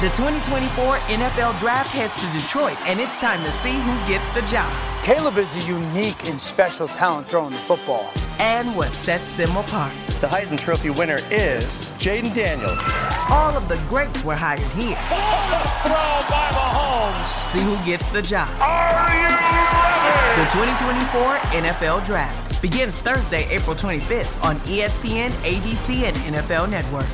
The 2024 NFL Draft heads to Detroit, and it's time to see who gets the job. Caleb is a unique and special talent throwing the football. And what sets them apart. The Heisman Trophy winner is Jaden Daniels. All of the greats were hired here. Throw by Mahomes. See who gets the job. Are you ready? The 2024 NFL Draft begins Thursday, April 25th on ESPN, ABC, and NFL Network.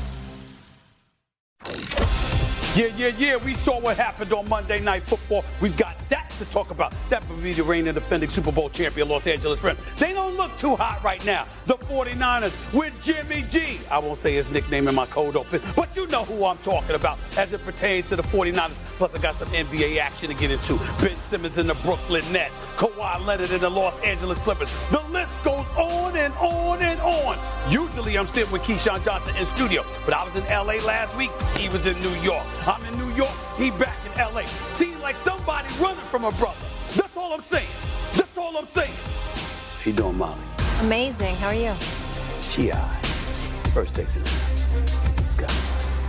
Yeah. We saw what happened on Monday Night Football. We've got that to talk about. That would be the reigning defending Super Bowl champion Los Angeles Rams. They don't look too hot right now. The 49ers with Jimmy G. I won't say his nickname in my cold open, but you know who I'm talking about as it pertains to the 49ers. Plus, I got some NBA action to get into. Ben Simmons in the Brooklyn Nets. Kawhi Leonard in the Los Angeles Clippers. The list goes on and on and on. Usually, I'm sitting with Keyshawn Johnson in studio, but I was in L.A. last week. He was in New York. I'm in New York. He back in L.A. Seems like somebody running from a brother. That's all I'm saying. How you doing, Molly? Amazing. How are you? She all right. First takes it. Let's go.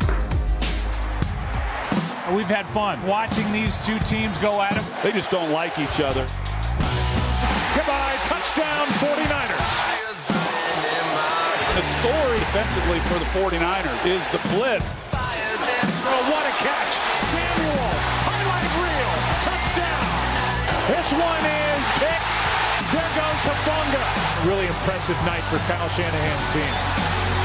We've had fun watching these two teams go at it. They just don't like each other. Goodbye. Touchdown 49ers. The story defensively for the 49ers is the blitz. Oh, what a catch. Samuel. Highlight reel. Touchdown. This one is picked. There goes Hufanga. Really impressive night for Kyle Shanahan's team.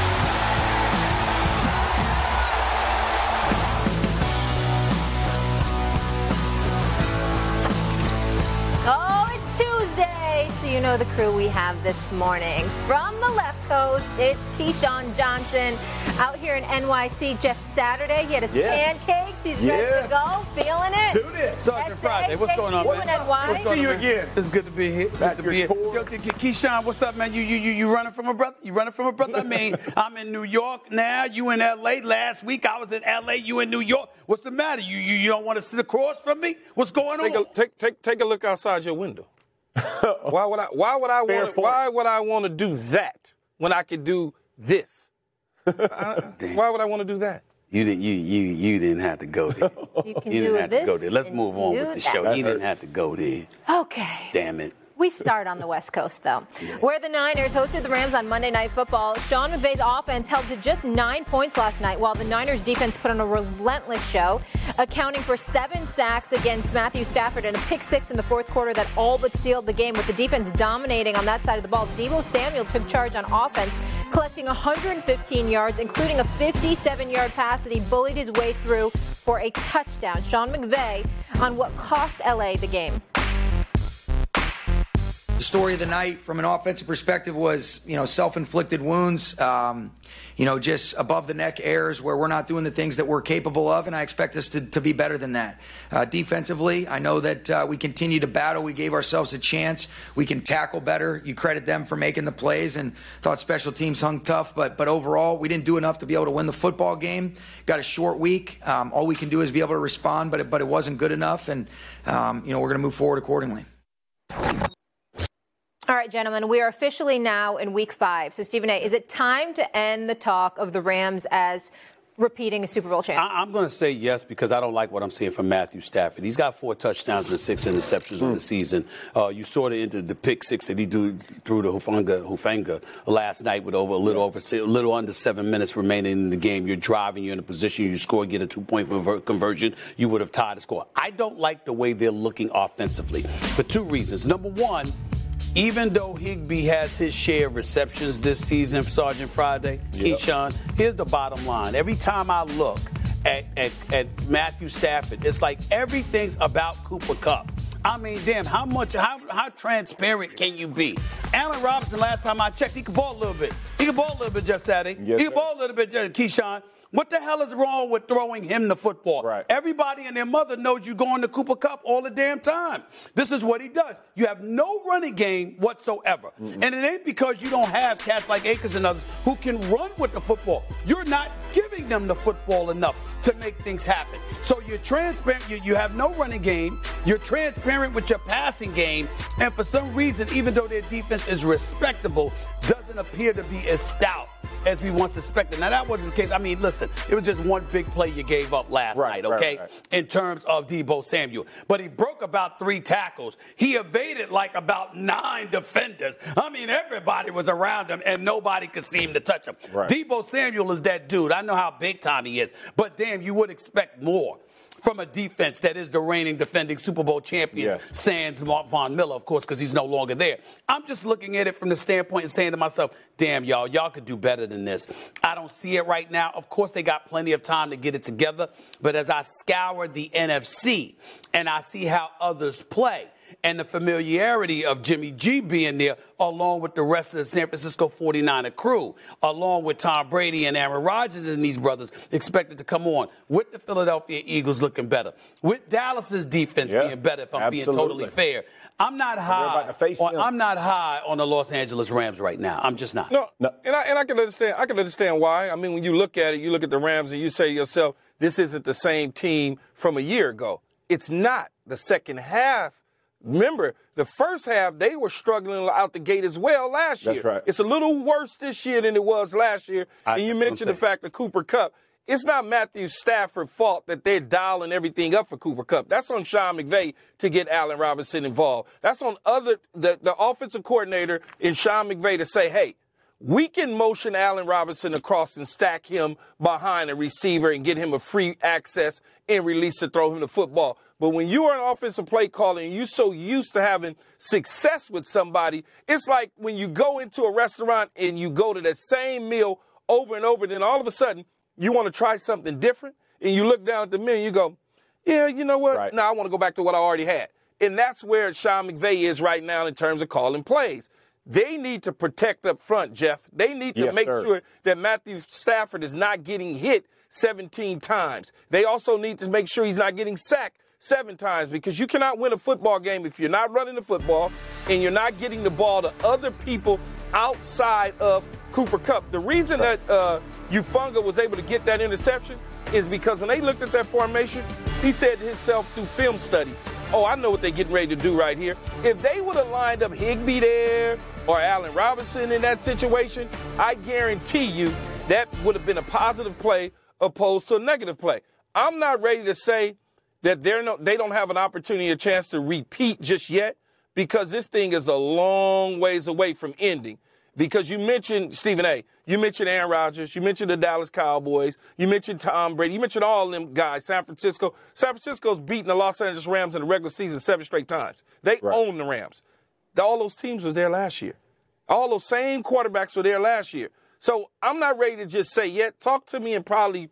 Oh, it's Tuesday, so you know the crew we have this morning. From the left coast, it's Keyshawn Johnson. Out here in NYC, Jeff Saturday. He had his pancakes. He's ready to go. Feeling it. Do this. Sergeant Friday. What's going on, man? What's See you again. It's good to be here. Good to be here. Yo, Keyshawn, what's up, man? You running from a brother? I mean, I'm in New York now. You in L.A. Last week I was in L.A. You in New York. What's the matter? You don't want to sit across from me? What's going on? Take a look outside your window. Why would I want to do that when I could do this? Why would I want to do that? You didn't have to go there. You didn't have to go there. Let's move on with the show. You didn't have to go there. Okay. Damn it. We start on the West Coast, though, where the Niners hosted the Rams on Monday Night Football. Sean McVay's offense held to just 9 points last night, while the Niners defense put on a relentless show, accounting for 7 sacks against Matthew Stafford and a pick six in the fourth quarter that all but sealed the game, with the defense dominating on that side of the ball. Deebo Samuel took charge on offense, collecting 115 yards, including a 57-yard pass that he bullied his way through for a touchdown. Sean McVay on what cost L.A. the game. The story of the night from an offensive perspective was, self-inflicted wounds, just above the neck errors where we're not doing the things that we're capable of, and I expect us to be better than that. Defensively, I know that we continue to battle. We gave ourselves a chance. We can tackle better. You credit them for making the plays, and thought special teams hung tough, but overall, we didn't do enough to be able to win the football game. Got a short week. All we can do is be able to respond, but it wasn't good enough, and we're going to move forward accordingly. All right, gentlemen, we are officially now in week 5. So, Stephen A., is it time to end the talk of the Rams as repeating a Super Bowl champion? I'm going to say yes, because I don't like what I'm seeing from Matthew Stafford. He's got 4 touchdowns and 6 interceptions on the season. You sort of into the pick six that he threw to Hufanga last night with a little under 7 minutes remaining in the game. You're driving, you're in a position, you score, get a 2-point conversion, you would have tied the score. I don't like the way they're looking offensively for 2 reasons. Number one, even though Higbee has his share of receptions this season, Sergeant Friday, Keyshawn, here's the bottom line. Every time I look at Matthew Stafford, it's like everything's about Cooper Kupp. I mean, damn, how transparent can you be? Allen Robinson, last time I checked, he could ball a little bit. Jeff Saturday. Yes, he could ball a little bit, Keyshawn. What the hell is wrong with throwing him the football? Right. Everybody and their mother knows you're going to Cooper Kupp all the damn time. This is what he does. You have no running game whatsoever. Mm-hmm. And it ain't because you don't have cats like Akers and others who can run with the football. You're not giving them the football enough to make things happen. So you're transparent. You have no running game. You're transparent with your passing game. And for some reason, even though their defense is respectable, doesn't appear to be as stout as we once suspected. Now, that wasn't the case. I mean, listen, it was just one big play you gave up last night, okay, in terms of Deebo Samuel. But he broke about 3 tackles. He evaded like about 9 defenders. I mean, everybody was around him, and nobody could seem to touch him. Right. Deebo Samuel is that dude. I know how big time he is, but damn, you would expect more from a defense that is the reigning defending Super Bowl champions, sans Von Miller, of course, because he's no longer there. I'm just looking at it from the standpoint and saying to myself, damn, y'all could do better than this. I don't see it right now. Of course, they got plenty of time to get it together. But as I scour the NFC and I see how others play, and the familiarity of Jimmy G being there, along with the rest of the San Francisco 49er crew, along with Tom Brady and Aaron Rodgers and these brothers expected to come on, with the Philadelphia Eagles looking better, with Dallas's defense being better, if I'm being totally fair. I'm not high on the Los Angeles Rams right now. I'm just not. No. And I can understand. I can understand why. I mean, when you look at it, you look at the Rams and you say to yourself, this isn't the same team from a year ago. It's not. The second half. Remember, the first half, they were struggling out the gate as well last year. That's right. It's a little worse this year than it was last year. And you mentioned the fact that Cooper Kupp, it's not Matthew Stafford's fault that they're dialing everything up for Cooper Kupp. That's on Sean McVay to get Allen Robinson involved. That's on the offensive coordinator in Sean McVay to say, hey, we can motion Allen Robinson across and stack him behind a receiver and get him a free access and release to throw him the football. But when you are an offensive play caller and you're so used to having success with somebody, it's like when you go into a restaurant and you go to that same meal over and over, then all of a sudden you want to try something different and you look down at the menu and you go, yeah, you know what? Right. No, I want to go back to what I already had. And that's where Sean McVay is right now in terms of calling plays. They need to protect up front, Jeff. They need to make sure that Matthew Stafford is not getting hit 17 times. They also need to make sure he's not getting sacked 7 times, because you cannot win a football game if you're not running the football and you're not getting the ball to other people outside of Cooper Kupp. The reason that Hufanga was able to get that interception is because when they looked at that formation, he said to himself through film study, oh, I know what they're getting ready to do right here. If they would have lined up Higbee there or Allen Robinson in that situation, I guarantee you that would have been a positive play opposed to a negative play. I'm not ready to say that they don't have an opportunity, a chance to repeat just yet, because this thing is a long ways away from ending. Because you mentioned Stephen A., you mentioned Aaron Rodgers, you mentioned the Dallas Cowboys, you mentioned Tom Brady, you mentioned all them guys, San Francisco. San Francisco's beaten the Los Angeles Rams in the regular season 7 straight times. They own the Rams. All those teams was there last year. All those same quarterbacks were there last year. So I'm not ready to just say yet. Talk to me in probably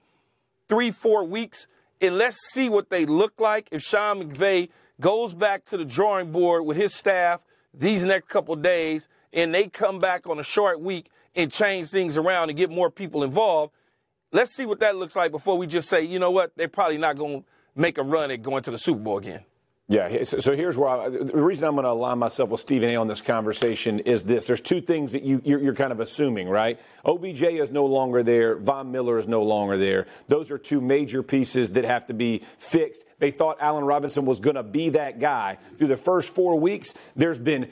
3-4 weeks, and let's see what they look like if Sean McVay goes back to the drawing board with his staff these next couple of days, and they come back on a short week and change things around and get more people involved. Let's see what that looks like before we just say, you know what, they're probably not going to make a run at going to the Super Bowl again. Yeah, so here's where the reason I'm going to align myself with Stephen A. on this conversation is this. There's 2 things that you're kind of assuming, right? OBJ is no longer there. Von Miller is no longer there. Those are 2 major pieces that have to be fixed. They thought Allen Robinson was going to be that guy. Through the first 4 weeks, there's been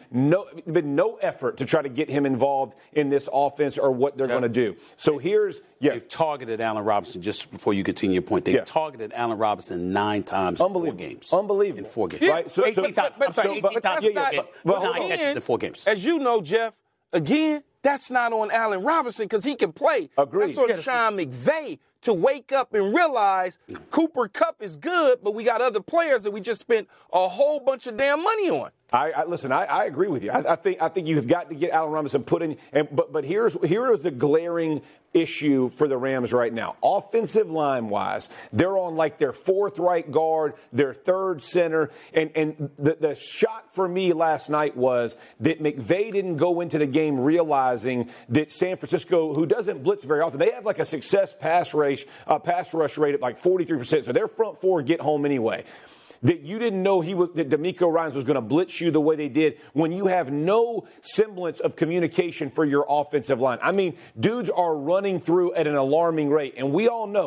no effort to try to get him involved in this offense or what they're going to do. So they've targeted Allen Robinson, just before you continue your point. They've targeted Allen Robinson 9 times in 4 games. Unbelievable. In 4 games. Yeah. Right? So 18 times. I'm sorry, 18 times in 4 games. But 9 catches in 4 games. As you know, Jeff, again, that's not on Allen Robinson because he can play. Agreed. That's on Sean McVay to wake up and realize Cooper Kupp is good, but we got other players that we just spent a whole bunch of damn money on. Listen, I agree with you. I think you've got to get Allen Robinson put in. But here is the glaring issue for the Rams right now. Offensive line-wise, they're on like their 4th right guard, their 3rd center. And the shock for me last night was that McVay didn't go into the game realizing that San Francisco, who doesn't blitz very often, they have like a success pass rush rate of like 43%. So their front 4 get home anyway. That you didn't know that DeMeco Ryans was going to blitz you the way they did when you have no semblance of communication for your offensive line. I mean, dudes are running through at an alarming rate. And we all know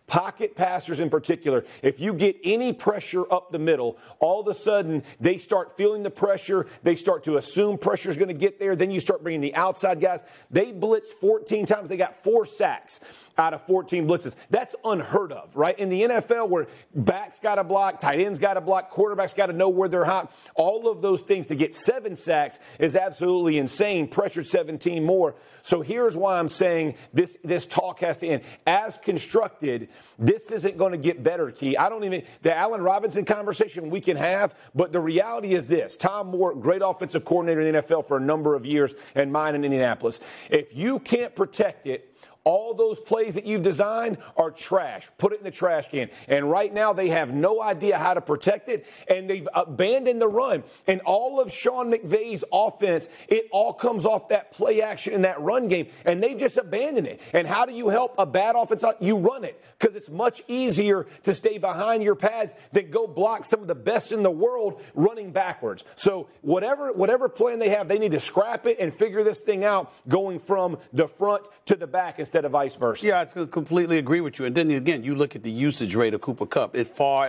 pocket passers in particular, if you get any pressure up the middle, all of a sudden they start feeling the pressure. They start to assume pressure is going to get there. Then you start bringing the outside guys. They blitzed 14 times. They got 4 sacks out of 14 blitzes. That's unheard of, right? In the NFL, where backs got to block, tight ends got to block, quarterbacks got to know where they're hot. All of those things to get 7 sacks is absolutely insane. Pressured 17 more. So here's why I'm saying this talk has to end. As constructed, this isn't going to get better, Key. The Allen Robinson conversation we can have, but the reality is this. Tom Moore, great offensive coordinator in the NFL for a number of years, and mine in Indianapolis. If you can't protect it, all those plays that you've designed are trash. Put it in the trash can. And right now they have no idea how to protect it, and they've abandoned the run. And all of Sean McVay's offense, it all comes off that play action in that run game, and they've just abandoned it. And how do you help a bad offense? You run it, because it's much easier to stay behind your pads than go block some of the best in the world running backwards. So whatever plan they have, they need to scrap it and figure this thing out going from the front to the back instead of vice versa. Yeah, I completely agree with you. And then again, you look at the usage rate of Cooper Kupp. It far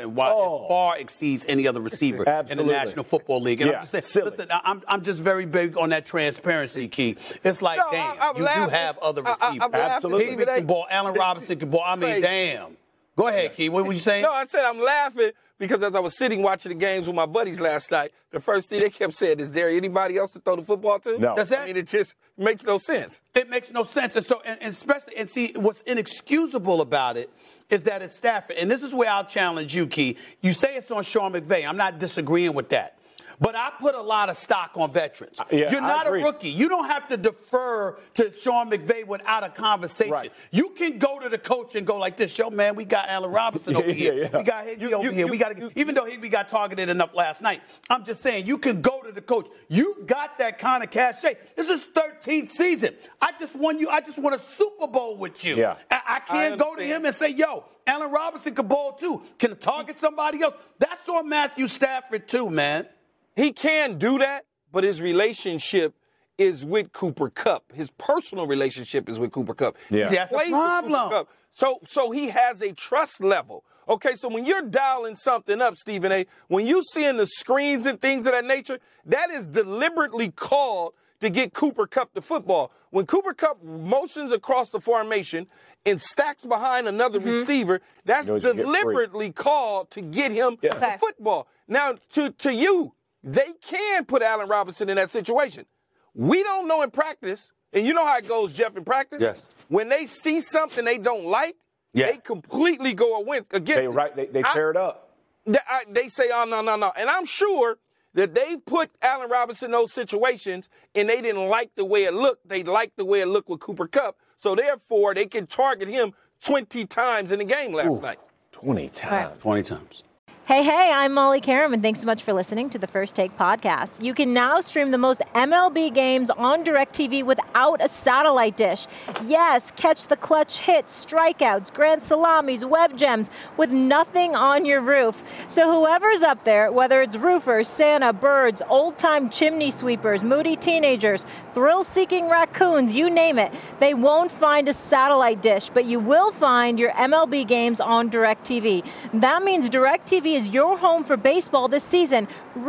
exceeds any other receiver in the National Football League. And I'm just saying, listen, I'm just very big on that transparency, Key. It's like, damn, you do have other receivers. Absolutely. He can ball. Allen Robinson can ball. I mean, damn. Go ahead, Key. What were you saying? No, I said I'm laughing because as I was sitting watching the games with my buddies last night, the first thing they kept saying, is there anybody else to throw the football to? No. I mean, it just makes no sense. It makes no sense. And so, and especially, and see, what's inexcusable about it is that it's Stafford. And this is where I'll challenge you, Key. You say it's on Sean McVay. I'm not disagreeing with that. But I put a lot of stock on veterans. You're not a rookie. You don't have to defer to Sean McVay without a conversation. Right. You can go to the coach and go like this, yo, man, we got Allen Robinson over here. We got Higbee over here. Even though Higbee got targeted enough last night, I'm just saying you can go to the coach. You've got that kind of cachet. This is 13th season. I just won a Super Bowl with you. Yeah. I can't go to him and say, yo, Allen Robinson can ball too. Can target somebody else. That's on Matthew Stafford too, man. He can do that, but his relationship is with Cooper Kupp. His personal relationship is with Cooper Kupp. Yeah. See, that's a problem. So he has a trust level. Okay, so when you're dialing something up, Stephen A., when you seeing the screens and things of that nature, that is deliberately called to get Cooper Kupp the football. When Cooper Kupp motions across the formation and stacks behind another receiver, that's deliberately called to get him the football. Now, to you, they can put Allen Robinson in that situation. We don't know in practice, and you know how it goes, Jeff, in practice? Yes. When they see something they don't like, they completely go against it. They tear it up. They say, oh, no. And I'm sure that they put Allen Robinson in those situations, and they didn't like the way it looked. They liked the way it looked with Cooper Kupp. So, therefore, they can target him 20 times in the game last night. 20 times. 20 times. Hey, I'm Molly Karam, and thanks so much for listening to the First Take podcast. You can now stream the most MLB games on DirecTV without a satellite dish. Yes, catch the clutch hits, strikeouts, grand salamis, web gems with nothing on your roof. So whoever's up there, whether it's roofers, Santa, birds, old-time chimney sweepers, moody teenagers, thrill-seeking raccoons, you name it, they won't find a satellite dish, but you will find your MLB games on DirecTV. That means DirecTV is your home for baseball this season.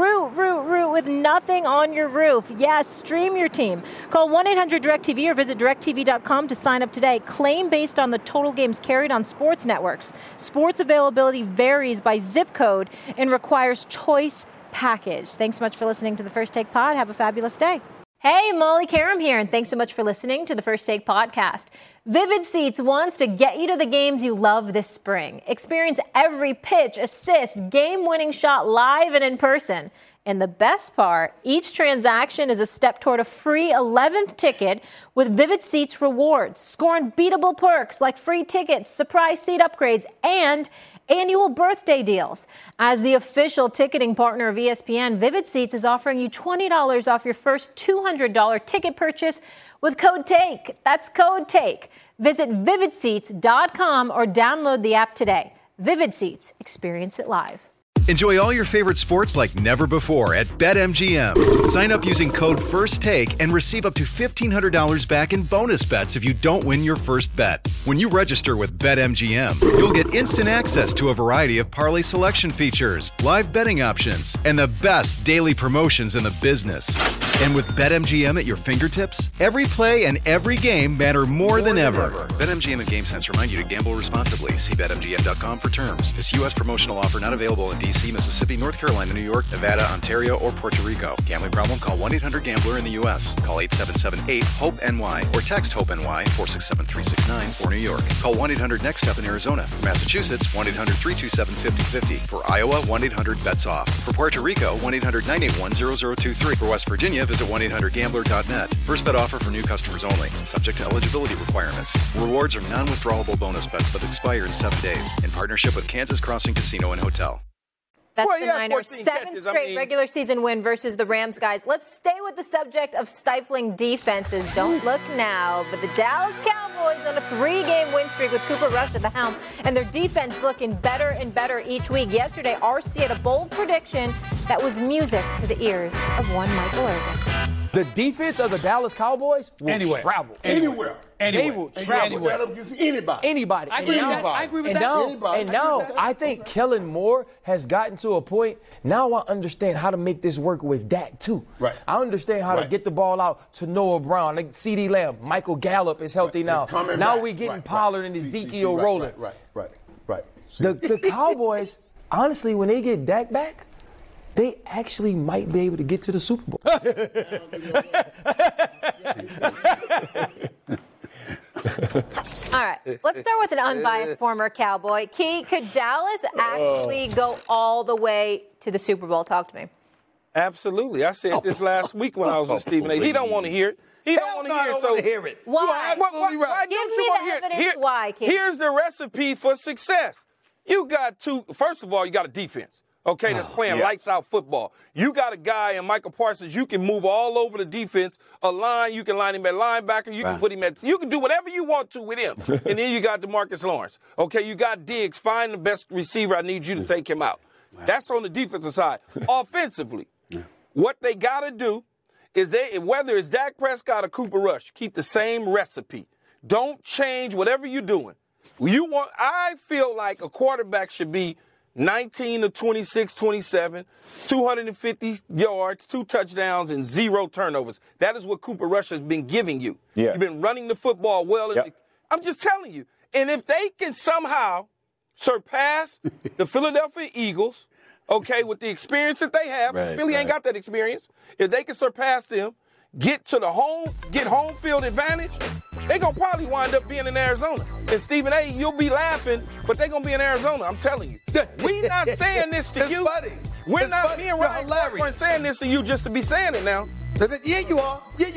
Root with nothing on your roof. Yes, stream your team. Call 1-800-DirecTV or visit DirecTV.com to sign up today. Claim based on the total games carried on sports networks. Sports availability varies by zip code and requires choice package. Thanks so much for listening to the First Take Pod. Have a fabulous day. Hey, Molly Karam here, and thanks so much for listening to the First Take podcast. Vivid Seats wants to get you to the games you love this spring. Experience every pitch, assist, game-winning shot live and in person. And the best part, each transaction is a step toward a free 11th ticket with Vivid Seats rewards. Score unbeatable perks like free tickets, surprise seat upgrades, and annual birthday deals. As the official ticketing partner of ESPN, Vivid Seats is offering you $20 off your first $200 ticket purchase with code TAKE. That's code TAKE. Visit vividseats.com or download the app today. Vivid Seats. Experience it live. Enjoy all your favorite sports like never before at BetMGM. Sign up using code FIRSTTAKE and receive up to $1,500 back in bonus bets if you don't win your first bet. When you register with BetMGM, you'll get instant access to a variety of parlay selection features, live betting options, and the best daily promotions in the business. And with BetMGM at your fingertips, every play and every game matter more than ever. BetMGM and GameSense remind you to gamble responsibly. See BetMGM.com for terms. This U.S. promotional offer not available in D.C., Mississippi, North Carolina, New York, Nevada, Ontario, or Puerto Rico. Gambling problem? Call 1-800-GAMBLER in the U.S. Call 877-8-HOPE-NY or text HOPE-NY 467-369 for New York. Call 1-800-NEXT-STEP in Arizona. For Massachusetts, 1-800-327-5050. For Iowa, 1-800-BETS-OFF. For Puerto Rico, 1-800-981-0023. For West Virginia, visit 1-800-GAMBLER.net. First bet offer for new customers only. Subject to eligibility requirements. Rewards are non-withdrawable bonus bets that expire in 7 days. In partnership with Kansas Crossing Casino and Hotel. That's the Niners' seventh straight regular season win versus the Rams, guys. Let's stay with the subject of stifling defenses. Don't look now, but the Dallas Cowboys on a 3-game win streak with Cooper Rush at the helm, and their defense looking better and better each week. Yesterday, RC had a bold prediction that was music to the ears of one Michael Irvin. The defense of the Dallas Cowboys will travel. Anywhere. They will travel. Anybody. I agree with that. And now I think Kellen Moore has gotten to a point. Now I understand how to make this work with Dak, too. Right. I understand how to get the ball out to Noah Brown, like CeeDee Lamb. Michael Gallup is healthy now. Now we're getting Pollard and Ezekiel rolling. Right. The Cowboys, honestly, when they get Dak back, they actually might be able to get to the Super Bowl. All right, let's start with an unbiased former Cowboy. Key, could Dallas actually go all the way to the Super Bowl? Talk to me. Absolutely. I said this last week when I was with Stephen A. He don't want to hear it. He don't want to hear it. So hear it. Why? Why Give me the evidence why, Key. Here's the recipe for success. You got first of all, you got a defense. Okay, that's playing lights out football. You got a guy in Michael Parsons, you can move all over the defense. A line, you can line him at linebacker, you can put him you can do whatever you want to with him. And then you got DeMarcus Lawrence. Okay, you got Diggs, find the best receiver, I need you to take him out. That's on the defensive side. Offensively, what they got to do is whether it's Dak Prescott or Cooper Rush, keep the same recipe. Don't change whatever you're doing. I feel like a quarterback should be 19 to 26, 27, 250 yards, 2 touchdowns, and 0 turnovers. That is what Cooper Rush has been giving you. Yeah. You've been running the football well. I'm just telling you. And if they can somehow surpass the Philadelphia Eagles, okay, with the experience that they have, Philly ain't got that experience. If they can surpass them, get home field advantage, they're going to probably wind up being in Arizona. And Stephen A., you'll be laughing, but they're going to be in Arizona. I'm telling you. We're not saying this to you. We're not being Ryan saying this to you just to be saying it now. Yeah, you are.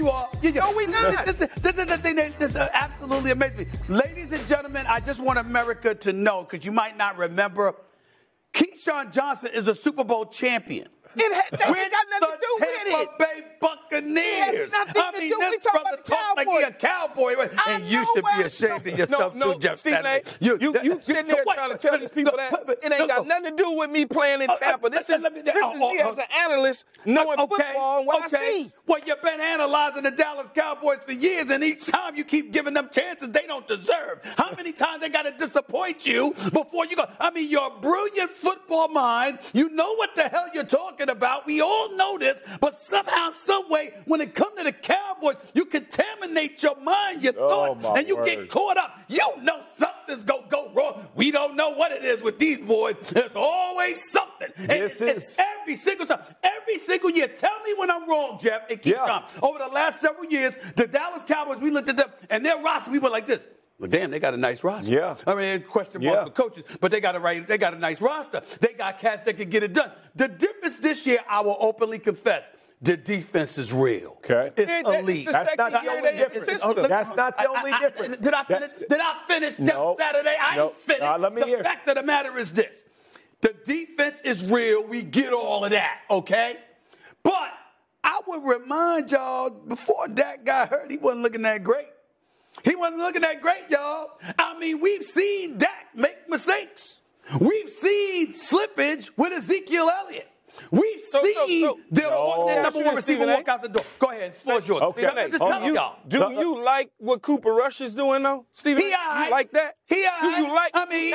No, we not. This is the thing that absolutely amazes me. Ladies and gentlemen, I just want America to know, because you might not remember, Keyshawn Johnson is a Super Bowl champion. That ain't got nothing to do with it. Tampa Bay Buccaneers. This brother talk like he a cowboy. And you should be ashamed of yourself too, Jeff Stanley. You sitting there trying to tell these people that it ain't got nothing to do with me playing in Tampa. This is me as an analyst knowing football and what I see. Well, you've been analyzing the Dallas Cowboys for years, and each time you keep giving them chances they don't deserve. How many times they got to disappoint you before you go? I mean, your brilliant football mind, you know what the hell you're talking about. We all know this, but somehow, some way, when it comes to the Cowboys, you contaminate your mind, your thoughts, and you get caught up. You know something's going to go wrong. We don't know what it is with these boys. There's always something. It's every single time. Every single year. Tell me when I'm wrong, Jeff and Keyshawn. Over the last several years, the Dallas Cowboys, we looked at them, and their roster, we were like this. Well, damn, they got a nice roster. Yeah. I mean, question mark for coaches, but they got a nice roster. They got cats that can get it done. The difference this year, I will openly confess, the defense is real. Okay. It's elite. That's not the only difference. That's not the only difference. Did I finish Saturday? I ain't finished. Let me hear. The fact of the matter is this. The defense is real. We get all of that, okay? But I would remind y'all, before Dak got hurt, he wasn't looking that great. He wasn't looking that great, y'all. I mean, we've seen Dak make mistakes. We've seen seen slippage with Ezekiel Elliott. We've seen them number one receiver walk out the door. Go ahead, the floor's yours. Okay. Just tell y'all. Do you like what Cooper Rush is doing, though, Stephen? You like that? Do you like?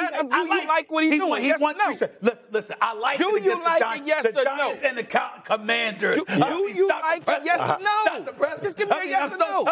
I like what he's doing? Yes or no? Listen, I like do it. Do you like it? Yes or no? The Giants and the Commanders. Do you like it? Yes or no? Just give me a yes or no.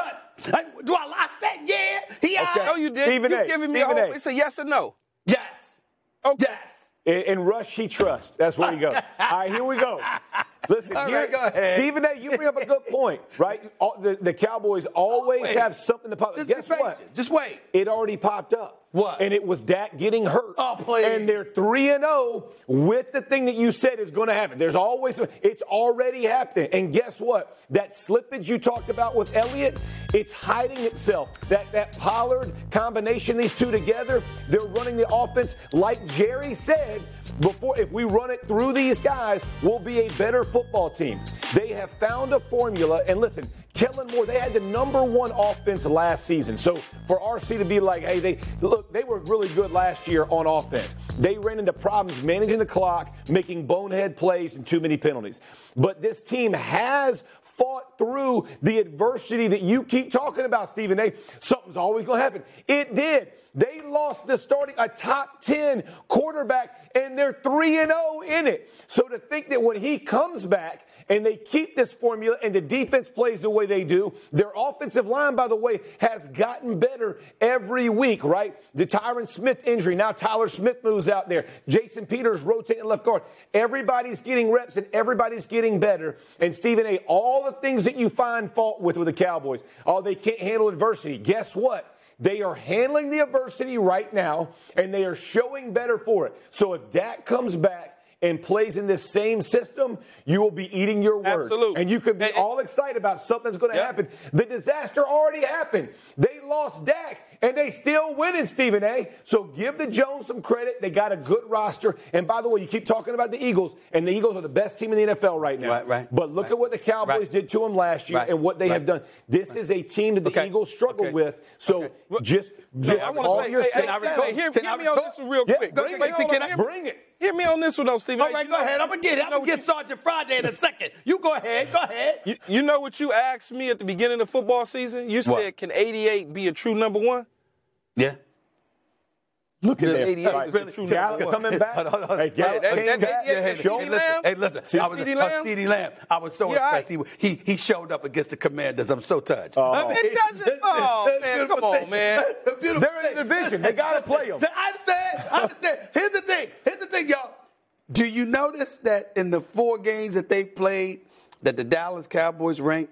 Do I said yeah? No, you didn't. You're giving me a whole. It's a yes or no. Yes. Okay. Yes. In Rush, he trusts. That's where you go. All right, here we go. Listen, all right, go ahead. Stephen A., you bring up a good point, right? The Cowboys always have something to pop up. Guess what? Just wait. It already popped up. What? And it was Dak getting hurt. Oh, please. And they're 3-0 with the thing that you said is going to happen. There's always, it's already happening. And guess what? That slippage you talked about with Elliott, it's hiding itself. That Pollard combination, these two together, they're running the offense like Jerry said before. If we run it through these guys, we'll be a better football team. They have found a formula. And listen, Kellen Moore, they had the number one offense last season. So for RC to be like, hey, they were really good last year on offense. They ran into problems managing the clock, making bonehead plays, and too many penalties. But this team has fought through the adversity that you keep talking about, Stephen A. Something's always going to happen. It did. They lost a top 10 quarterback, and they're 3-0 in it. So to think that when he comes back, and they keep this formula, and the defense plays the way they do. Their offensive line, by the way, has gotten better every week, right? The Tyron Smith injury. Now Tyler Smith moves out there. Jason Peters rotating left guard. Everybody's getting reps, and everybody's getting better. And Stephen A., all the things that you find fault with the Cowboys, they can't handle adversity. Guess what? They are handling the adversity right now, and they are showing better for it. So if Dak comes back and plays in this same system, you will be eating your words. Absolutely. And you could be all excited about something's going to happen. The disaster already happened. They lost Dak, and they still winning, Stephen A. So give the Jones some credit. They got a good roster. And by the way, you keep talking about the Eagles, and the Eagles are the best team in the NFL right now. Right. But look at what the Cowboys did to them last year and what they have done. This is a team that the Eagles struggle with. So just I want to say, hear me on this one real quick. Bring it. Hear me on this one, though, Stephen. All right, go ahead. I'm going to get Sergeant Friday in a second. You go ahead. Go ahead. You know what you asked me at the beginning of football season? You said, can 88 be a true number one? Yeah. Look at that. 88 right. is a true Gallup coming back. Hey, listen. CeeDee Lamb. I was so impressed. He showed up against the Commanders. I'm so touched. It doesn't. Oh, man, come on, man. They're in the division. They got to play them. I understand. Here's the thing, y'all. Do you notice that in the 4 games that they played, that the Dallas Cowboys ranked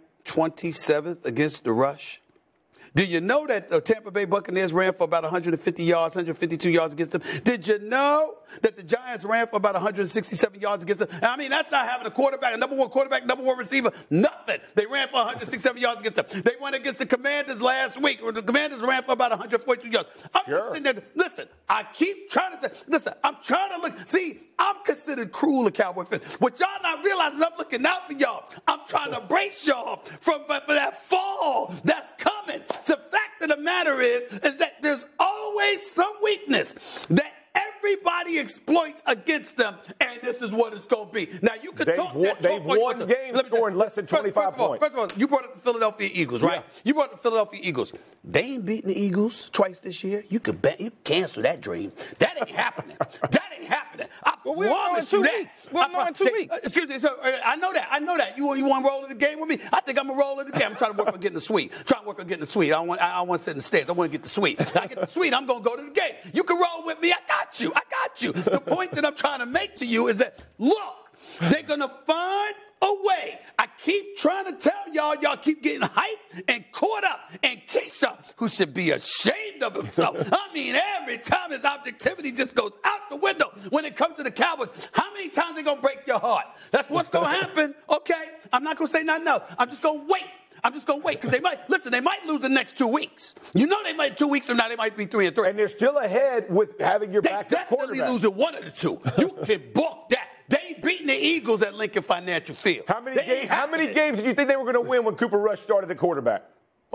27th against the rush? Do you know that the Tampa Bay Buccaneers ran for about 150 yards, 152 yards against them? Did you know that the Giants ran for about 167 yards against them? I mean, that's not having a quarterback, a number one receiver, nothing. They ran for 167 yards against them. They went against the Commanders last week. The Commanders ran for about 142 yards. I'm just sitting there. Listen, I keep trying to I'm trying to look. See, I'm considered cruel to Cowboy fans. What y'all not realizing, I'm looking out for y'all. I'm trying to brace y'all for that fall that's coming. The fact of the matter is that there's always some weakness that everybody exploits against them, and this is what it's going to be. Now, you can talk that. They've won games scoring less than 25 points. First of all, you brought up the Philadelphia Eagles, right? Yeah. You brought up the Philadelphia Eagles. They ain't beaten the Eagles twice this year. You could bet you cancel that dream. That ain't happening. That ain't happening. I promise you that. We're in 2 weeks. Excuse me. So, I know that. You want to roll in the game with me? I think I'm going to roll in the game. I'm trying to work on getting the suite. I don't want to sit in the stands. I want to get the suite. I get the suite, I'm going to go to the game. You can roll with me. I got you. The point that I'm trying to make to you is that, look, they're going to find a way. I keep trying to tell y'all keep getting hyped and caught up. And Keisha, who should be ashamed of himself. I mean, every time his objectivity just goes out the window when it comes to the Cowboys. How many times they going to break your heart? That's what's going to happen, okay? I'm not going to say nothing else. I'm just going to wait. Because they might lose the next 2 weeks. You know 2 weeks from now, they might be 3-3. And they're still ahead with having your backup quarterback. They definitely losing one of the two. You can book that. They ain't beating the Eagles at Lincoln Financial Field. How many games did you think they were going to win when Cooper Rush started the quarterback?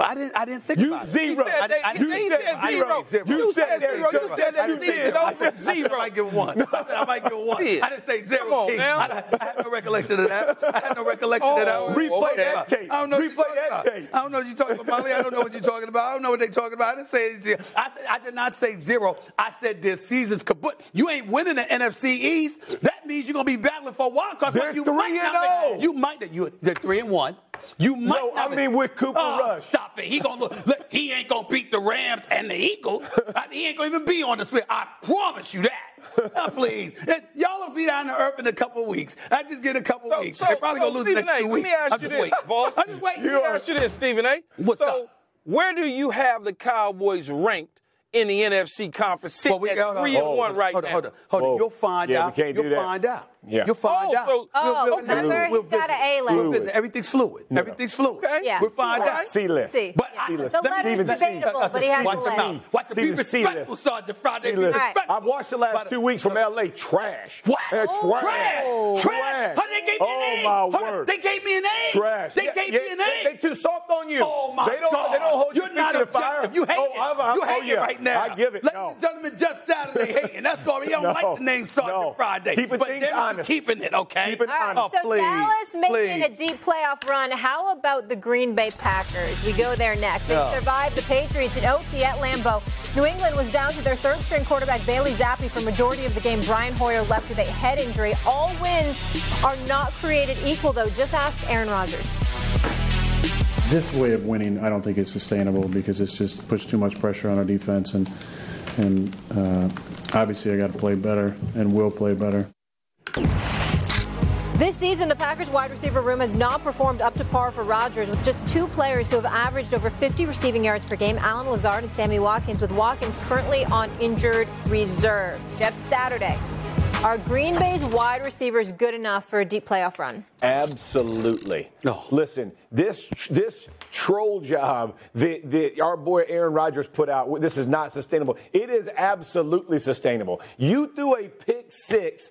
Well, I didn't think about it. Zero. You said zero. You said zero. You said that. You said I said zero. I might give one. I might give one. I didn't say zero. Come on, now. I had no recollection of that. Replay that tape. I don't know Replay that tape. I don't know what you're talking about, Molly. I don't know what you're talking about. I don't know what they're talking about. I didn't say zero. I did not say zero. I said this season's kaput. You ain't winning the NFC East. That means you're going to be battling for a wild card. They're 3-0. You might. They're 3-1. You might. No, I mean with Cooper Rush. Stop it. He gonna look. He ain't gonna beat the Rams and the Eagles. He ain't gonna even be on the field. I promise you that. Please, y'all will be down to earth in a couple of weeks. I just get a couple of weeks. They're probably gonna lose the next 2 weeks. Let me ask you this, boss. I'm just waiting. Let me ask you this, Stephen A. What's up? Where do you have the Cowboys ranked in the NFC conference? Sitting at 3-1 right now. Hold on. You'll find out. You'll find out. Yeah. You'll find out. Remember, he's got an A-list. Everything's fluid. Yeah. Everything's fluid. Okay. Yeah. We'll find out. C-list. But The letter's debatable, but he has Watch a them out. list. Watch the be See the C-list. respectful, Sergeant Friday. Be C-list. respectful. I've watched the last 2 weeks from L.A. Trash. What? Trash. Trash. How they gave me an A? Oh, my word. They gave me an A. Trash. They gave me an A. They too soft on you. Oh, my God. They don't hold You're you not to the fire. objective. You hate it. You hate it right now. I give it. Ladies No. and gentlemen, just Saturday hating. That's all. He don't like the name Sergeant Friday. Keep it but things they're honest. keeping it, okay? Keep it honest. So please, Dallas making please. a deep playoff run. How about the Green Bay Packers? We go there next. They survived the Patriots in OT at Lambeau. New England was down to their third-string quarterback Bailey Zappi for majority of the game. Brian Hoyer left with a head injury. All wins are not created equal, though. Just ask Aaron Rodgers. This way of winning, I don't think is sustainable because it's just puts too much pressure on our defense, and obviously I got to play better and will play better. This season, the Packers wide receiver room has not performed up to par for Rodgers, with just two players who have averaged over 50 receiving yards per game, Allen Lazard and Sammy Watkins, with Watkins currently on injured reserve. Jeff Saturday, are Green Bay's wide receivers good enough for a deep playoff run? Absolutely. No. Listen, this troll job that our boy Aaron Rodgers put out, this is not sustainable. It is absolutely sustainable. You threw a pick six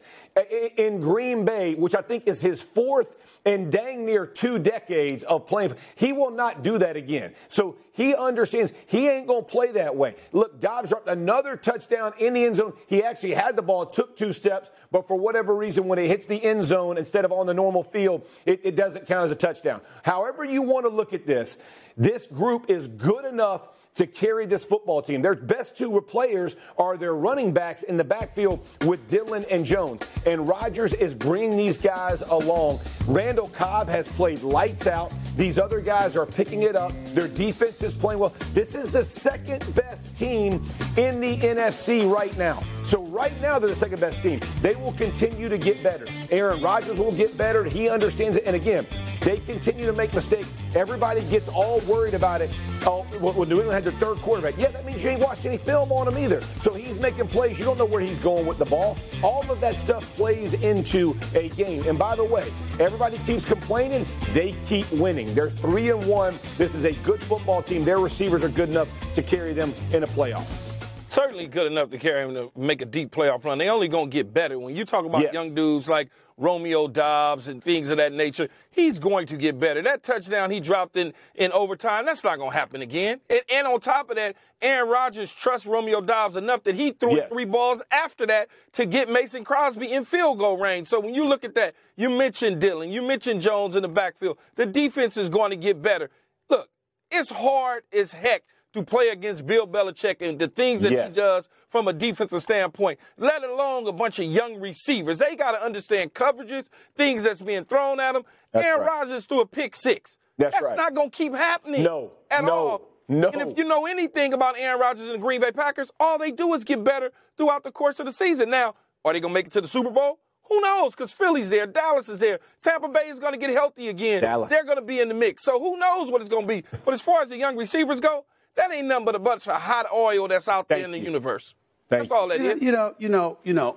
in Green Bay, which I think is his fourth in dang near 2 decades of playing. He will not do that again. So he understands he ain't going to play that way. Look, Dobbs dropped another touchdown in the end zone. He actually had the ball, took 2 steps, but for whatever reason, when it hits the end zone instead of on the normal field, it doesn't count as a touchdown. However you want to look at this group is good enough to carry this football team. Their best 2 players are their running backs in the backfield with Dillon and Jones. And Rodgers is bringing these guys along. Randall Cobb has played lights out. These other guys are picking it up. Their defense is playing well. This is the second best team in the NFC right now. So right now they're the second best team. They will continue to get better. Aaron Rodgers will get better. He understands it. And again, they continue to make mistakes. Everybody gets all worried about it. Oh, when New England had their third quarterback. Yeah, that means you ain't watched any film on him either. So he's making plays. You don't know where he's going with the ball. All of that stuff plays into a game. And by the way, everybody keeps complaining. They keep winning. They're 3-1. This is a good football team. Their receivers are good enough to carry them in a playoff. Certainly good enough to carry him to make a deep playoff run. They only going to get better. When you talk about young dudes like Romeo Dobbs and things of that nature, he's going to get better. That touchdown he dropped in overtime, that's not going to happen again. And on top of that, Aaron Rodgers trusts Romeo Dobbs enough that he threw 3 balls after that to get Mason Crosby in field goal range. So when you look at that, you mentioned Dillon, you mentioned Jones in the backfield. The defense is going to get better. Look, it's hard as heck to play against Bill Belichick and the things that he does from a defensive standpoint, let alone a bunch of young receivers. They got to understand coverages, things that's being thrown at them. Aaron Rodgers threw a pick 6. That's not going to keep happening at all. No. And if you know anything about Aaron Rodgers and the Green Bay Packers, all they do is get better throughout the course of the season. Now, are they going to make it to the Super Bowl? Who knows? Because Philly's there, Dallas is there, Tampa Bay is going to get healthy again. They're going to be in the mix. So who knows what it's going to be. But as far as the young receivers go, that ain't nothing but a bunch of hot oil that's out there in the universe. That's all that is. You know,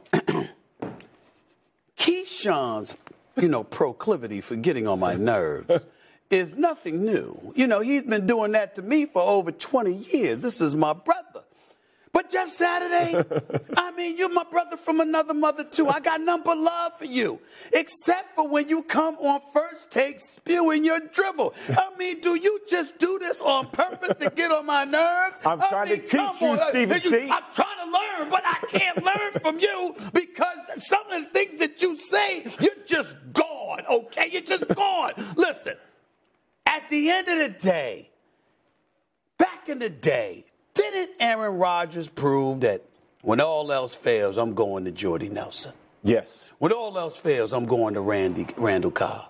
Keyshawn's, proclivity for getting on my nerves is nothing new. He's been doing that to me for over 20 years. This is my brother. But Jeff Saturday, I mean, you're my brother from another mother, too. I got none but love for you, except for when you come on First Take spewing your drivel. I mean, do you just do this on purpose to get on my nerves? I'm trying to teach you, Stephen C. I'm trying to learn, but I can't learn from you because some of the things that you say, you're just gone, okay? You're just gone. Listen, at the end of the day, back in the day, didn't Aaron Rodgers prove that when all else fails, I'm going to Jordy Nelson? Yes. When all else fails, I'm going to Randall Cobb.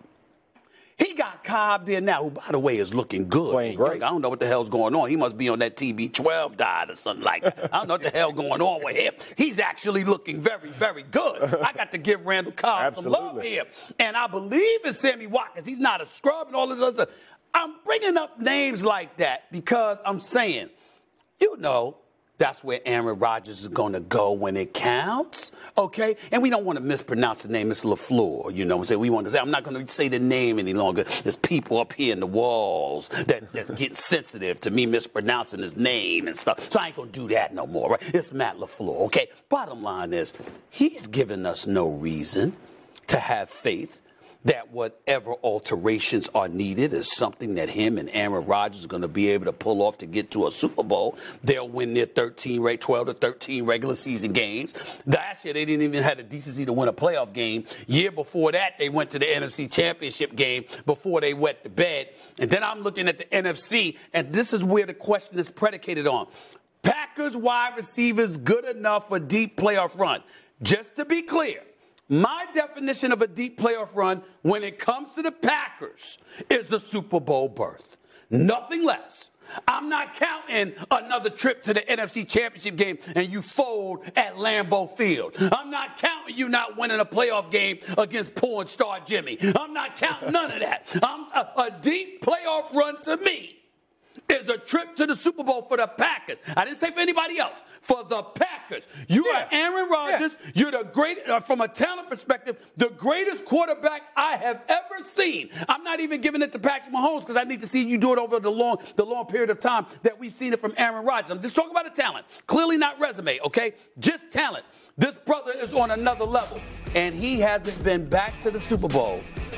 He got Cobb there now, who, by the way, is looking good. Playing great. I don't know what the hell's going on. He must be on that TB12 diet or something like that. I don't know what the hell going on with him. He's actually looking very, very good. I got to give Randall Cobb some love here. And I believe in Sammy Watkins. He's not a scrub and all this other stuff. I'm bringing up names like that because I'm saying, you know, that's where Aaron Rodgers is going to go when it counts, okay? And we don't want to mispronounce the name. It's LaFleur, you know. We want to say, I'm not going to say the name any longer. There's people up here in the walls that's getting sensitive to me mispronouncing his name and stuff. So I ain't going to do that no more, right? It's Matt LaFleur, okay? Bottom line is, he's given us no reason to have faith that whatever alterations are needed is something that him and Aaron Rodgers are going to be able to pull off to get to a Super Bowl. They'll win their 12 to 13 regular season games. Last year, they didn't even have the decency to win a playoff game. Year before that, they went to the NFC Championship game before they wet the bed. And then I'm looking at the NFC, and this is where the question is predicated on. Packers wide receivers good enough for deep playoff run. Just to be clear, my definition of a deep playoff run when it comes to the Packers is a Super Bowl berth. Nothing less. I'm not counting another trip to the NFC Championship game and you fold at Lambeau Field. I'm not counting you not winning a playoff game against porn star Jimmy. I'm not counting none of that. A deep playoff run to me is a trip to the Super Bowl for the Packers. I didn't say for anybody else. For the Packers. You are Aaron Rodgers. Yeah. You're the great, from a talent perspective, the greatest quarterback I have ever seen. I'm not even giving it to Patrick Mahomes because I need to see you do it over the long period of time that we've seen it from Aaron Rodgers. I'm just talking about the talent. Clearly not resume, okay? Just talent. This brother is on another level. And he hasn't been back to the Super Bowl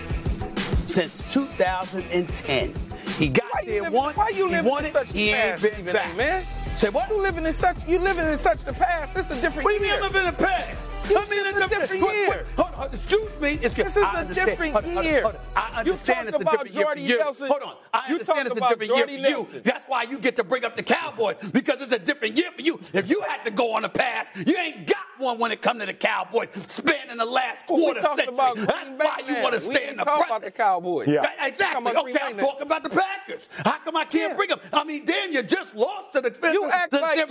since 2010. He got there once. Why you living in such he the past, ain't been back. man? Say what? You living in such the past. It's a different year. We live in the past. I mean, it's a different year. Hold on, excuse me. This is a different year. I understand it's a different year for you. Hold on. I understand it's a different year for you. That's why you get to bring up the Cowboys, because it's a different year for you. If you had to go on the past, you ain't got one when it comes to the Cowboys, spanning the last quarter century. That's why you want to stay in the present. About the Cowboys. Yeah. Exactly. Okay, I'm talking about the Packers. How come I can't bring them? I mean, damn, you just lost to the You act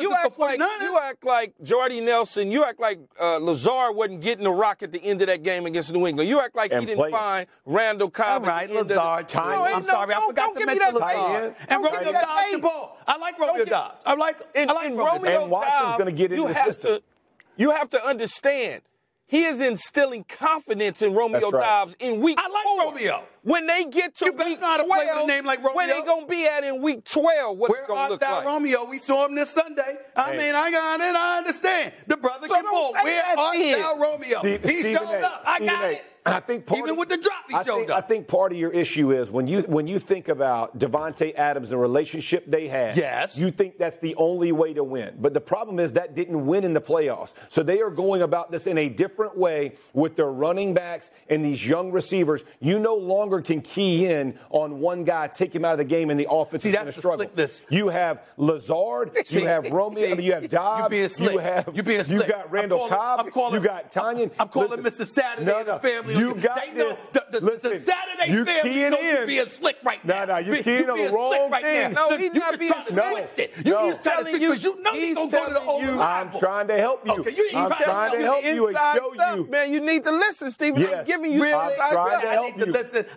like Jordy Nelson. You act like Lazard wasn't getting the rock at the end of that game against New England. You act like he didn't find Randall Cobb. All right, Lazard. I'm sorry, I forgot to mention Lazard. And Romeo Dobbs the ball. I like Romeo Dobbs. I like Romeo Dobbs. And Watson's going to get in the system. You have to understand, he is instilling confidence in Romeo Dobbs in week 4. I like Romeo. When they get to week 12, play with a name like Romeo. where they going to be at in week 12, what it's going to look like. Romeo? We saw him this Sunday. I mean, I got it. I understand. The brother can ball. Where art thou, Romeo? He showed up. I got it. I think even with the drop, he showed up. I think part of your issue is when you think about Devontae Adams and the relationship they had. Yes. You think that's the only way to win. But the problem is that didn't win in the playoffs. So they are going about this in a different way with their running backs and these young receivers. You no longer can key in on one guy, take him out of the game, and the offense See, is going to struggle. Slickness. You have Lazard. You have Romeo. You have Dobbs. You're being slick. You got Randall Cobb. You got Tanyan. I'm calling Mr. Saturday and the family. You got this. The Saturday family you being slick right now. No, you're keying on the wrong things. No, he's not being slick. You're just telling you. You know he's going to go to the old I'm trying to help you. Okay, I'm trying to help you and show you. Man, you need to listen, Steve. I'm giving you really? inside I need to listen.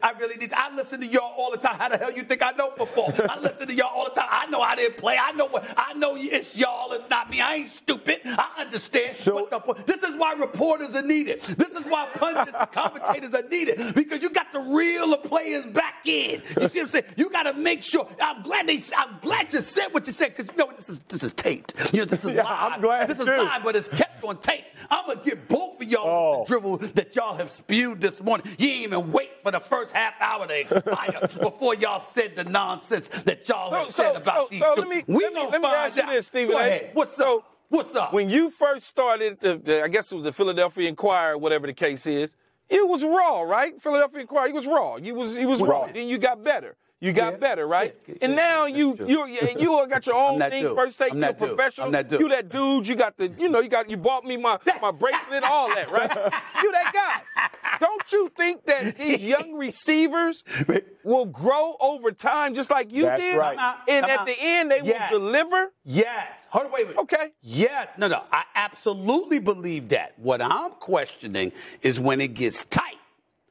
I really need to. I listen to y'all all the time. How the hell you think I know football? I listen to y'all all the time. I know I didn't play. I know it's y'all. It's not me. I ain't stupid. I understand. This is why reporters are needed. This is why pundits and commentators are needed, because you got to reel the players back in. You see what I'm saying? You got to make sure. I'm glad you said what you said, because you know this is taped. You know, this is live. I'm glad this is live, but it's kept on tape. I'm gonna get both of y'all the drivel that y'all have spewed this morning. You ain't even wait for the first half hour to expire before y'all said the nonsense that y'all have said about these. So let me ask you this, Stephen A. Go ahead. What's up? When you first started, I guess it was the Philadelphia Inquirer, whatever the case is, it was raw, right? Philadelphia Inquirer, he was raw. He was raw. Then you got better. You got better, right? And now you got your own thing. First Take, you're a professional. I'm that dude. You that dude. You bought me my bracelet, all that, right? You that guy. Don't you think that these young receivers will grow over time just like you did? Right. And at the end, they will deliver? Yes. Hold on, wait a minute. Okay. Yes. No. I absolutely believe that. What I'm questioning is when it gets tight,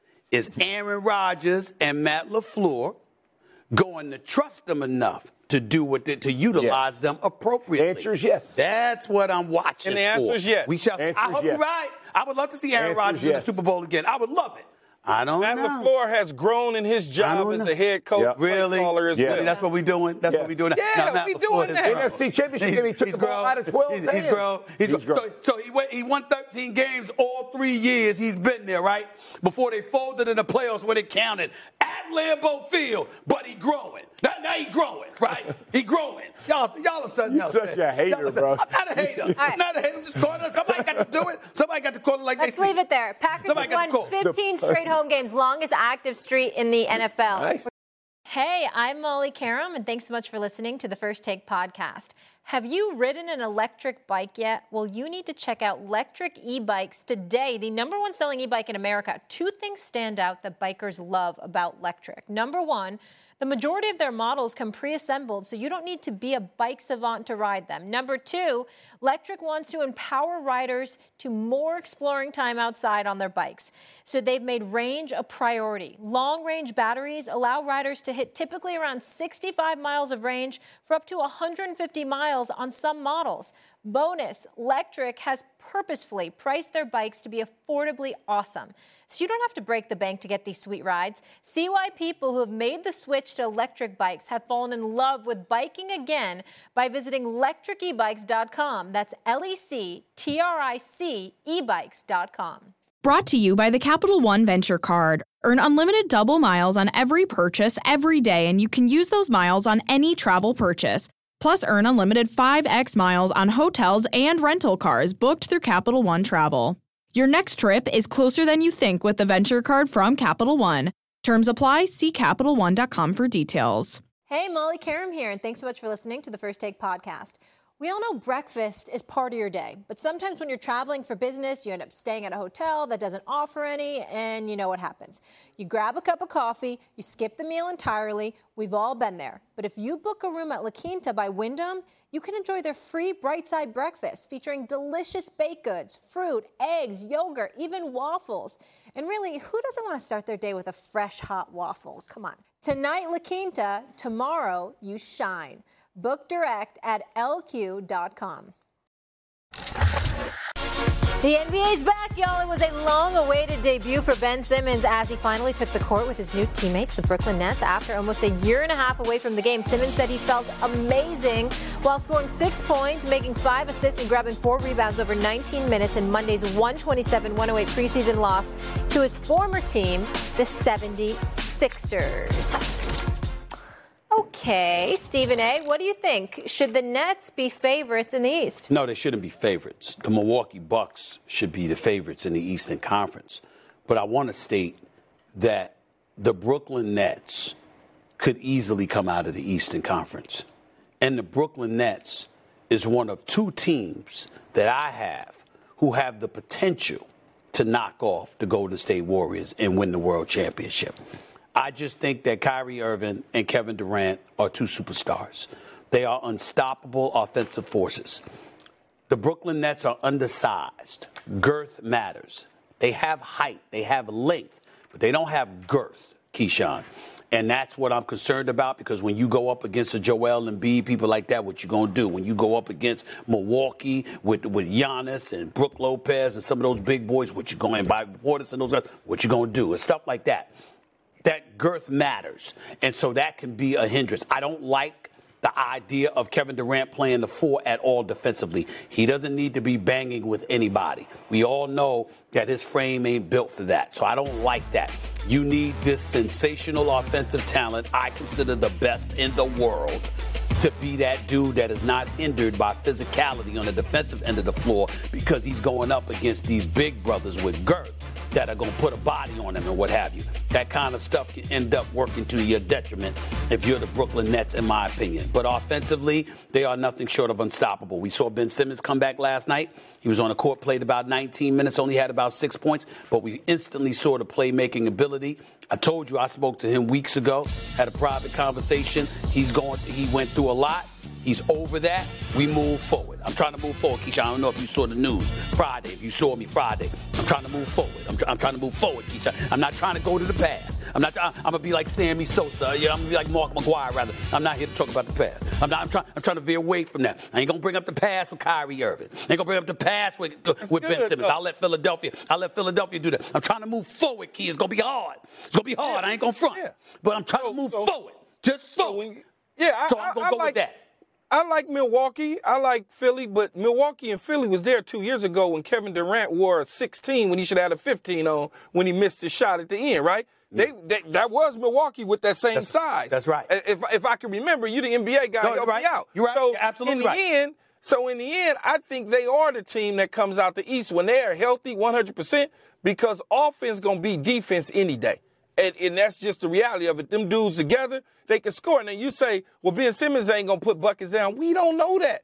is Aaron Rodgers and Matt LaFleur going to trust them enough to do to utilize them appropriately? The answer is yes. That's what I'm watching. And the answer is yes. I hope you're right. I would love to see Aaron Rodgers in the Super Bowl again. I would love it. I don't know. Matt LaFleur has grown in his job as a head coach. Really? Caller as well. That's what we're doing? That's what we're doing? Yeah, we're doing that. NFC Championship game, he took the ball out of 12 hands. He's grown. So he won 13 games all 3 years he's been there, right? Before they folded in the playoffs when it counted at Lambeau Field. But he growing. Now he growing, right? He growing. Y'all are something else. You're such a hater, bro. I'm not a hater. I'm not a hater. I'm just calling it. Somebody got to do it. Somebody got to call it like Let's they see. leave it there. Packers have won 15 straight home games, longest active streak in the NFL. Nice. Hey, I'm Molly Karam, and thanks so much for listening to the First Take podcast. Have you ridden an electric bike yet? Well, you need to check out Lectric E-Bikes today, the #1 selling e-bike in America. 2 things stand out that bikers love about Lectric. Number 1, the majority of their models come pre-assembled, so you don't need to be a bike savant to ride them. Number 2, Lectric wants to empower riders to more exploring time outside on their bikes. So they've made range a priority. Long-range batteries allow riders to hit typically around 65 miles of range for up to 150 miles on some models. Bonus, Lectric has purposefully priced their bikes to be affordably awesome. So you don't have to break the bank to get these sweet rides. See why people who have made the switch to electric bikes have fallen in love with biking again by visiting lectricebikes.com. That's LECTRIC ebikes.com. Brought to you by the Capital One Venture Card. Earn unlimited double miles on every purchase every day, and you can use those miles on any travel purchase. Plus, earn unlimited 5x miles on hotels and rental cars booked through Capital One Travel. Your next trip is closer than you think with the Venture Card from Capital One. Terms apply. See CapitalOne.com for details. Hey, Molly Karam here, and thanks so much for listening to the First Take podcast. We all know breakfast is part of your day, but sometimes when you're traveling for business, you end up staying at a hotel that doesn't offer any, and you know what happens. You grab a cup of coffee, you skip the meal entirely. We've all been there. But if you book a room at La Quinta by Wyndham, you can enjoy their free Bright Side breakfast featuring delicious baked goods, fruit, eggs, yogurt, even waffles. And really, who doesn't want to start their day with a fresh, hot waffle? Come on. Tonight, La Quinta. Tomorrow, you shine. Book direct at lq.com. The NBA's back, y'all. It was a long-awaited debut for Ben Simmons as he finally took the court with his new teammates, the Brooklyn Nets. After almost a year and a half away from the game, Simmons said he felt amazing while scoring 6 points, making 5 assists, and grabbing 4 rebounds over 19 minutes in Monday's 127-108 preseason loss to his former team, the 76ers. Okay, Stephen A., what do you think? Should the Nets be favorites in the East? No, they shouldn't be favorites. The Milwaukee Bucks should be the favorites in the Eastern Conference. But I want to state that the Brooklyn Nets could easily come out of the Eastern Conference. And the Brooklyn Nets is one of 2 teams that I have who have the potential to knock off the Golden State Warriors and win the World Championship. I just think that Kyrie Irving and Kevin Durant are 2 superstars. They are unstoppable offensive forces. The Brooklyn Nets are undersized. Girth matters. They have height. They have length. But they don't have girth. Keyshawn. And that's what I'm concerned about, because when you go up against a Joel Embiid, people like that, what you going to do? When you go up against Milwaukee with Giannis and Brook Lopez and some of those big boys, what you going by Portis and those guys, what you going to do? It's stuff like that. That girth matters. And so that can be a hindrance. I don't like the idea of Kevin Durant playing the 4 at all defensively. He doesn't need to be banging with anybody. We all know that his frame ain't built for that. So I don't like that. You need this sensational offensive talent, I consider the best in the world, to be that dude that is not hindered by physicality on the defensive end of the floor, because he's going up against these big brothers with girth that are going to put a body on him and what have you. That kind of stuff can end up working to your detriment if you're the Brooklyn Nets, in my opinion. But offensively, they are nothing short of unstoppable. We saw Ben Simmons come back last night. He was on the court, played about 19 minutes, only had about 6 points, but we instantly saw the playmaking ability. I told you I spoke to him weeks ago, had a private conversation. He went through a lot. He's over that. We move forward. I'm trying to move forward, Keisha. I don't know if you saw the news Friday, if you saw me Friday. I'm trying to move forward. I'm trying to move forward, Keisha. I'm not trying to go to the past. I'm going to be like Sammy Sosa. I'm going to be like Mark McGuire, rather. I'm not here to talk about the past. I'm trying to veer away from that. I ain't going to bring up the past with Kyrie Irving. I ain't going to bring up the past with Ben Simmons. I'll let Philadelphia do that. I'm trying to move forward, Key. It's going to be hard. It's going to be hard. I ain't going to front. Yeah. But I'm trying to move forward. Just forward. Yeah, so I'm going to go with that. I like Milwaukee. I like Philly, but Milwaukee and Philly was there 2 years ago when Kevin Durant wore a 16 when he should have had a 15 on when he missed his shot at the end, right? Yeah. That was Milwaukee with that same size. That's right. If I can remember, you the NBA guy, help me out. You're right. So You're absolutely right. In the end, I think they are the team that comes out the East when they are healthy 100%, because offense going to beat defense any day. And that's just the reality of it. Them dudes together, they can score. And then you say, well, Ben Simmons ain't going to put buckets down. We don't know that.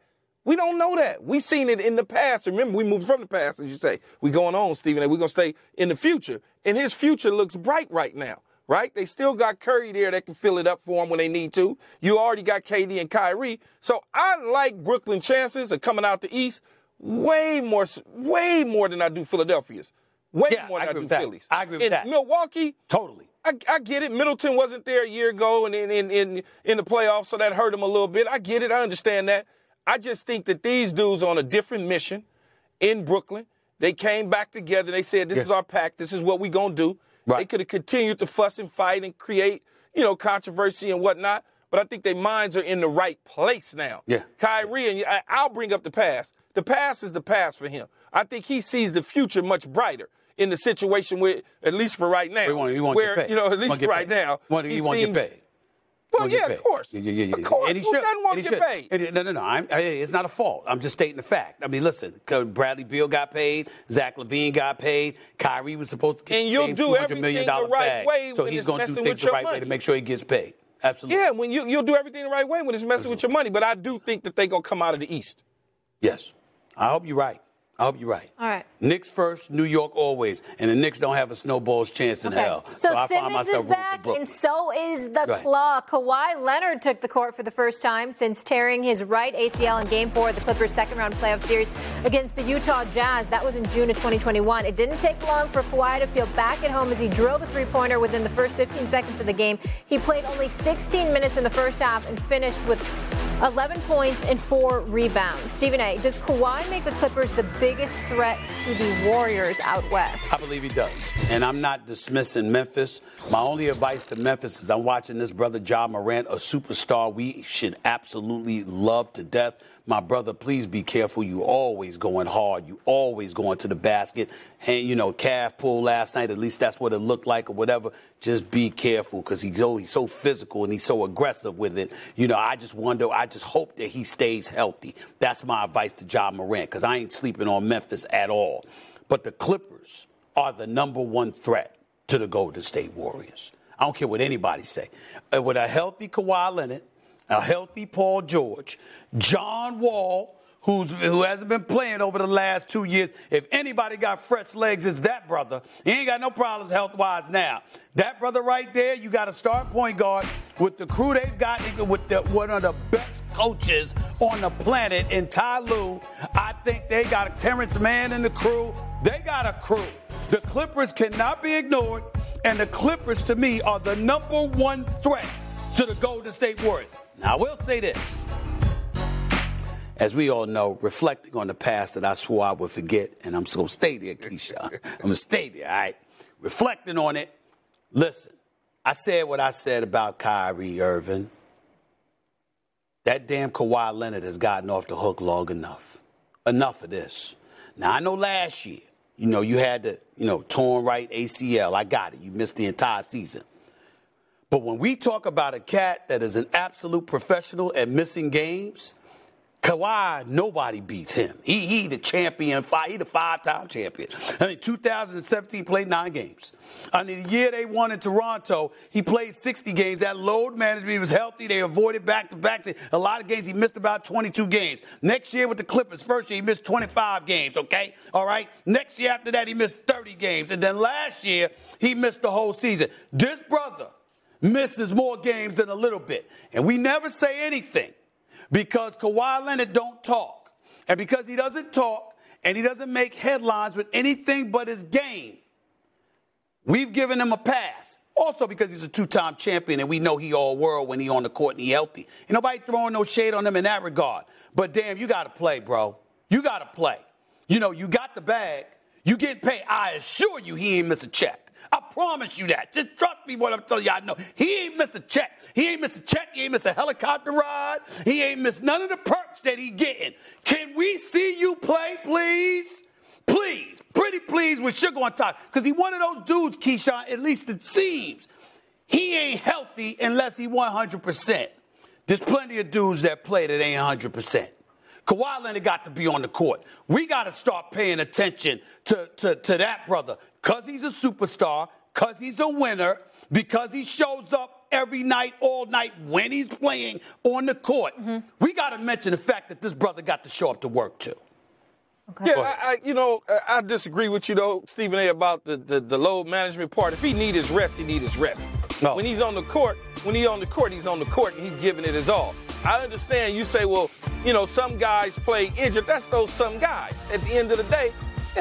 We seen it in the past. Remember, we moved from the past, as you say. We going on, Stephen, and we're going to stay in the future. And his future looks bright right now, right? They still got Curry there that can fill it up for them when they need to. You already got KD and Kyrie. So I like Brooklyn chances of coming out the East way more than I do Philadelphia's. Way more than I do Phillies. I agree with that. Milwaukee, totally. I get it. Middleton wasn't there a year ago and in the playoffs, so that hurt him a little bit. I get it. I understand that. I just think that these dudes are on a different mission in Brooklyn. They came back together. They said, this is our pact. This is what we're going to do. Right. They could have continued to fuss and fight and create, controversy and whatnot, but I think their minds are in the right place now. Yeah. Kyrie, and I'll bring up the past. The past is the past for him. I think he sees the future much brighter in the situation where, at least for right now, he won't get paid. At least for right now, he won't get paid. Well, yeah, of course. Yeah. Of course. And he Who doesn't want to get paid? No. It's not a fault. I'm just stating the fact. I mean, listen, Bradley Beal got paid. Zach LaVine got paid. Kyrie was supposed to get the same $200 million bag. So he's going to do things the right way to make sure he gets paid. Absolutely. Yeah, when you'll do everything the right way when it's messing with your money. But I do think that they're going to come out of the East. Yes. I hope you're right. All right. Knicks first, New York always. And the Knicks don't have a snowball's chance in hell. So I find myself is back, and so is the Claw. Kawhi Leonard took the court for the first time since tearing his right ACL in Game 4 of the Clippers' second-round playoff series against the Utah Jazz. That was in June of 2021. It didn't take long for Kawhi to feel back at home as he drilled a three-pointer within the first 15 seconds of the game. He played only 16 minutes in the first half and finished with 11 points and 4 rebounds. Stephen A., does Kawhi make the Clippers the biggest threat to the Warriors out west? I believe he does. And I'm not dismissing Memphis. My only advice to Memphis is I'm watching this brother Ja Morant, a superstar we should absolutely love to death. My brother, please be careful. You always going hard. You always going to the basket. And, calf pull last night. At least that's what it looked like or whatever. Just be careful because he's so physical and he's so aggressive with it. I just hope that he stays healthy. That's my advice to Ja Morant because I ain't sleeping on Memphis at all. But the Clippers are the number one threat to the Golden State Warriors. I don't care what anybody say. With a healthy Kawhi Leonard, a healthy Paul George, John Wall, who hasn't been playing over the last 2 years. If anybody got fresh legs, it's that brother. He ain't got no problems health-wise now. That brother right there, you got a start point guard with the crew they've got, with one of the best coaches on the planet in Ty Lue. I think they got Terrence Mann in the crew. They got a crew. The Clippers cannot be ignored. And the Clippers, to me, are the number one threat to the Golden State Warriors. Now, I will say this. As we all know, reflecting on the past that I swore I would forget, and I'm going to stay there, Keyshawn. I'm going to stay there, all right? Reflecting on it, listen, I said what I said about Kyrie Irving. That damn Kawhi Leonard has gotten off the hook long enough. Enough of this. Now, I know last year, you had the, torn right ACL. I got it. You missed the entire season. But when we talk about a cat that is an absolute professional at missing games, Kawhi, nobody beats him. He the champion. He the 5-time champion. 2017 played 9 games. The year they won in Toronto, he played 60 games. That load management, he was healthy. They avoided back-to-back. A lot of games, he missed about 22 games. Next year with the Clippers, first year, he missed 25 games, okay? All right? Next year after that, he missed 30 games. And then last year, he missed the whole season. This brother misses more games than a little bit. And we never say anything. Because Kawhi Leonard don't talk. And because he doesn't talk and he doesn't make headlines with anything but his game, we've given him a pass. Also because he's a 2-time champion and we know he all world when he on the court and he healthy. Ain't nobody throwing no shade on him in that regard. But damn, you got to play, bro. You got to play. You got the bag. You get paid. I assure you he ain't miss a check. I promise you that. Just trust me what I'm telling you. I know. He ain't miss a check. He ain't miss a check. He ain't miss a helicopter ride. He ain't miss none of the perks that he getting. Can we see you play, please? Please. Pretty please with sugar on top. Because he one of those dudes, Keyshawn, at least it seems. He ain't healthy unless he 100%. There's plenty of dudes that play that ain't 100%. Kawhi Leonard got to be on the court. We got to start paying attention to that brother because he's a superstar, because he's a winner, because he shows up every night, all night when he's playing on the court. Mm-hmm. We got to mention the fact that this brother got to show up to work too. Okay. Yeah, I disagree with you, though, Stephen A., about the load management part. If he need his rest, he need his rest. No. When he's on the court, he's on the court and he's giving it his all. I understand you say, well, some guys play injured. That's those some guys. At the end of the day,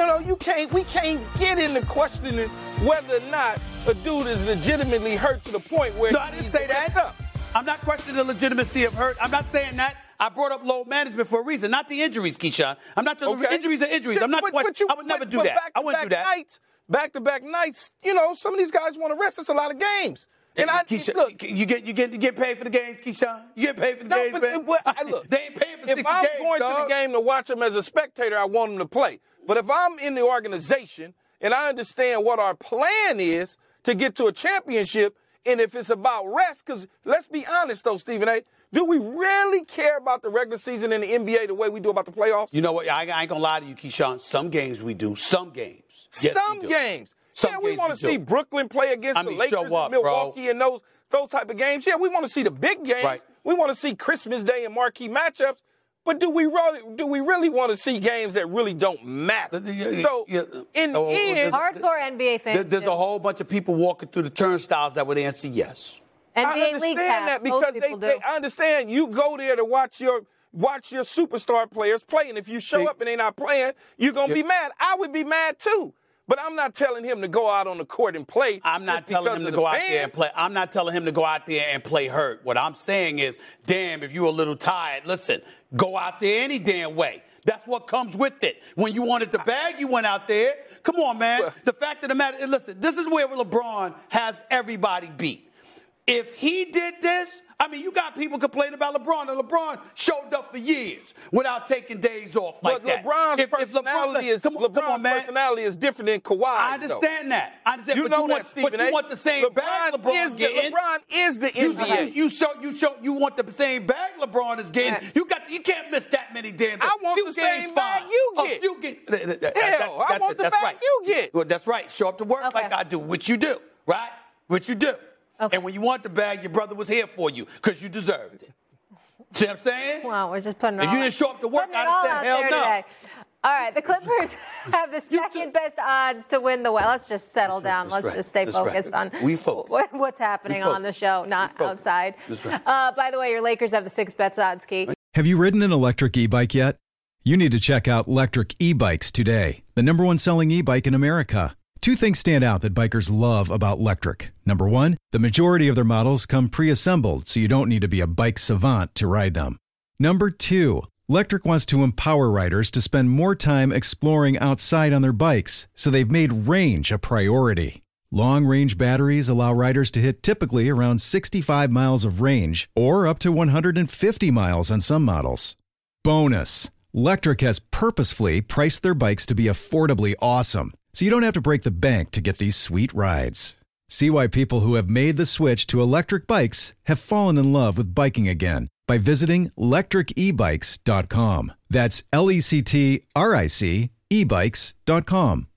we can't get into questioning whether or not a dude is legitimately hurt to the point where. No, I didn't say that. I'm not questioning the legitimacy of hurt. I'm not saying that. I brought up load management for a reason, not the injuries, Keyshawn. I'm not talking injuries are injuries. I'm not. I would never do that. I wouldn't do that. Back-to-back nights, some of these guys want to rest. It's a lot of games. And Keyshawn, look, you get paid for the games, Keyshawn. You get paid for the games, man. Look, they ain't paying for 60 games. If I'm going to the game to watch them as a spectator, I want them to play. But if I'm in the organization and I understand what our plan is to get to a championship, and if it's about rest, because let's be honest, though, Stephen A., do we really care about the regular season in the NBA the way we do about the playoffs? You know what? I ain't going to lie to you, Keyshawn. Some games we do. Some games. Yes, some games. We want to see Brooklyn play against the Lakers and Milwaukee and those type of games. Yeah, we want to see the big games. Right. We want to see Christmas Day and marquee matchups. But do we really want to see games that really don't matter? So, in the end, hardcore NBA fans. There's a whole bunch of people walking through the turnstiles that would answer yes. I understand that because I understand you go there to watch your superstar players play, and if you show up and they're not playing, you're gonna be mad. I would be mad too. But I'm not telling him to go out on the court and play. I'm not telling him to go out there and play. I'm not telling him to go out there and play hurt. What I'm saying is, damn, if you're a little tired, listen, go out there any damn way. That's what comes with it. When you wanted the bag, you went out there. Come on, man. The fact of the matter, listen, this is where LeBron has everybody beat. If he did this, you got people complaining about LeBron, and LeBron showed up for years without taking days off like that. LeBron's personality is different than Kawhi. I understand that. I understand. You know that, Stephen A. But you want the same bag LeBron getting. LeBron is the NBA. You want the same bag LeBron is getting. Right. You can't miss that many damn. I want the same bag you get. Hell, I want the bag you get. Well, that's right. Show up to work like I do, which you do, right? Which you do. Okay. And when you want the bag, your brother was here for you because you deserved it. See what I'm saying? Wow, we're just putting it all. If you didn't show up to work, I'd have said hell no. Today. All right, the Clippers have the second best odds to win the West. Let's just settle down. Let's just stay focused on what's happening on the show, not outside. By the way, your Lakers have the 6th best odds, Keith. Have you ridden an electric e-bike yet? You need to check out Electric E-Bikes today, the #1 selling e-bike in America. Two things stand out that bikers love about Lectric. Number one, the majority of their models come pre-assembled, so you don't need to be a bike savant to ride them. Number two, Lectric wants to empower riders to spend more time exploring outside on their bikes, so they've made range a priority. Long-range batteries allow riders to hit typically around 65 miles of range, or up to 150 miles on some models. Bonus, Lectric has purposefully priced their bikes to be affordably awesome, so you don't have to break the bank to get these sweet rides. See why people who have made the switch to electric bikes have fallen in love with biking again by visiting lectricebikes.com. That's LECTRIC ebikes.com.